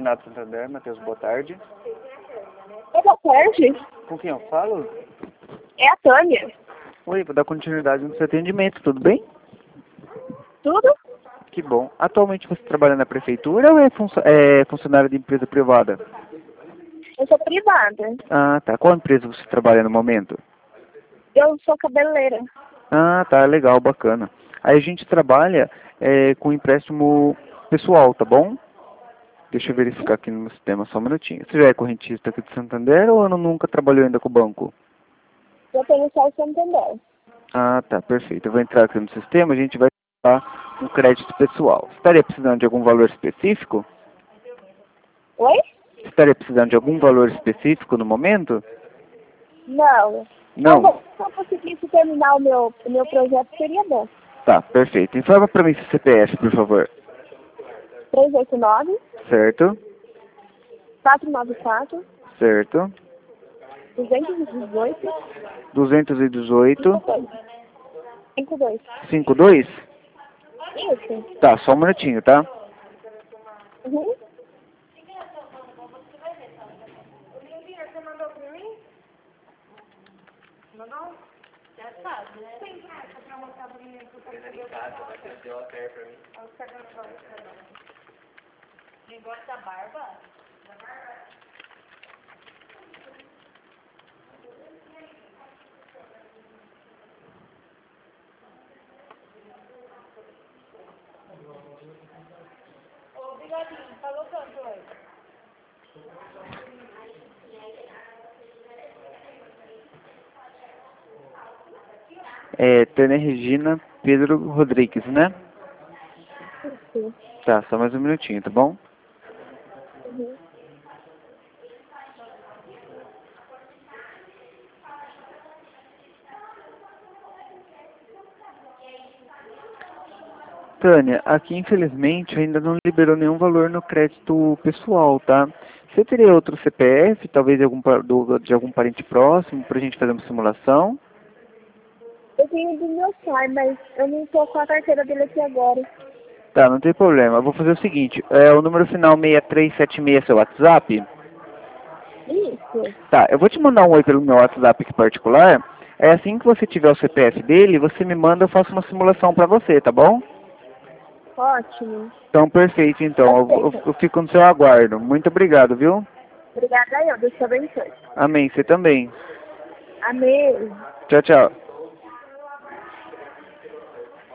Renato Santander. Matheus, boa tarde. Boa tarde. Com quem eu falo? É a Tânia. Oi, vou dar continuidade no seu atendimento, tudo bem? Tudo? Que bom. Atualmente você trabalha na prefeitura ou é funcionário de empresa privada? Eu sou privada. Ah, tá. Qual empresa você trabalha no momento? Eu sou cabeleireira. Ah, tá, legal, bacana. Aí a gente trabalha com empréstimo pessoal, tá bom? Deixa eu verificar aqui no sistema, só um minutinho. Você já é correntista aqui de Santander ou nunca trabalhou ainda com o banco? Eu tenho só o Santander. Ah, tá, perfeito. Eu vou entrar aqui no sistema, a gente vai dar um crédito pessoal. Você estaria precisando de algum valor específico? Oi? Você estaria precisando de algum valor específico no momento? Não. Não? Se eu conseguisse terminar o meu projeto, seria bom. Tá, perfeito. Informa para mim seu CPF, por favor. 389 Certo, 494 certo. 218 218, 52. 52? Isso. Tá, só um minutinho, tá? Uhum. Negócio da barba? Obrigadinho, falou quanto hoje? Tânia Regina Pedro Rodrigues, né? Isso. Tá, só mais um minutinho, tá bom? Uhum. Tânia, aqui infelizmente ainda não liberou nenhum valor no crédito pessoal, tá? Você teria outro CPF, talvez de algum parente próximo, pra gente fazer uma simulação? Eu tenho do meu pai, mas eu não tô com a carteira dele aqui agora. Tá, não tem problema. Eu vou fazer o seguinte, o número final 6376 é seu WhatsApp? Isso. Tá, eu vou te mandar um oi pelo meu WhatsApp aqui particular. É assim que você tiver o CPF dele, você me manda, eu faço uma simulação pra você, tá bom? Ótimo. Então, perfeito, então. Eu fico no seu aguardo. Muito obrigado, viu? Obrigada, Deus te abençoe. Amém, você também. Amém. Tchau, tchau.